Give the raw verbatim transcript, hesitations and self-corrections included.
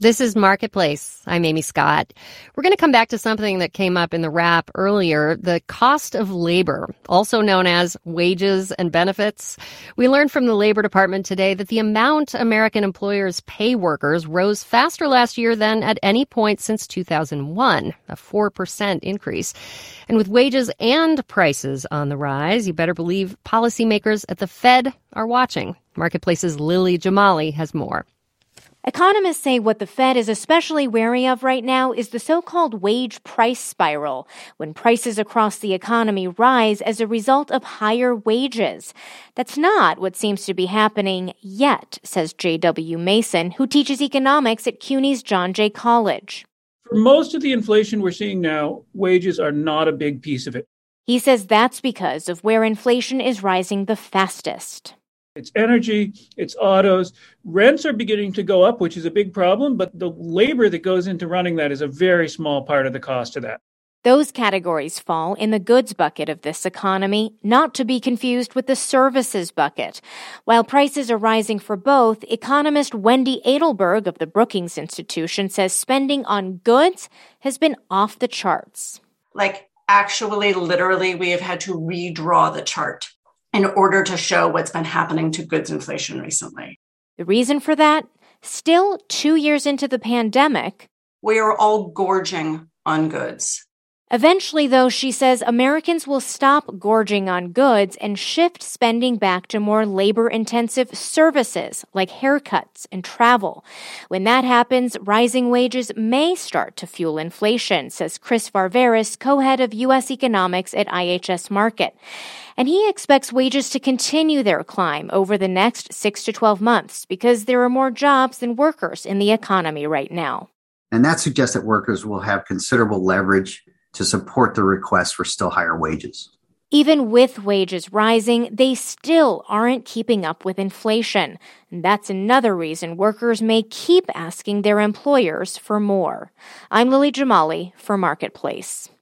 This is Marketplace. I'm Amy Scott. We're going to come back to something that came up in the wrap earlier, the cost of labor, also known as wages and benefits. We learned from the Labor Department today that the amount American employers pay workers rose faster last year than at any point since two thousand one, a four percent increase. And with wages and prices on the rise, you better believe policymakers at the Fed are watching. Marketplace's Lily Jamali has more. Economists say what the Fed is especially wary of right now is the so-called wage price spiral, when prices across the economy rise as a result of higher wages. That's not what seems to be happening yet, says J W Mason, who teaches economics at CUNY's John Jay College. For most of the inflation we're seeing now, wages are not a big piece of it. He says that's because of where inflation is rising the fastest. It's energy, it's autos. Rents are beginning to go up, which is a big problem, but the labor that goes into running that is a very small part of the cost of that. Those categories fall in the goods bucket of this economy, not to be confused with the services bucket. While prices are rising for both, economist Wendy Edelberg of the Brookings Institution says spending on goods has been off the charts. Like, actually, literally, we have had to redraw the chart in order to show what's been happening to goods inflation recently. The reason for that? Still two years into the pandemic, we are all gorging on goods. Eventually, though, she says Americans will stop gorging on goods and shift spending back to more labor-intensive services like haircuts and travel. When that happens, rising wages may start to fuel inflation, says Chris Varvaris, co-head of U S economics at I H S Markit. And he expects wages to continue their climb over the next six to twelve months because there are more jobs than workers in the economy right now. And that suggests that workers will have considerable leverage to support the request for still higher wages. Even with wages rising, they still aren't keeping up with inflation. And that's another reason workers may keep asking their employers for more. I'm Lily Jamali for Marketplace.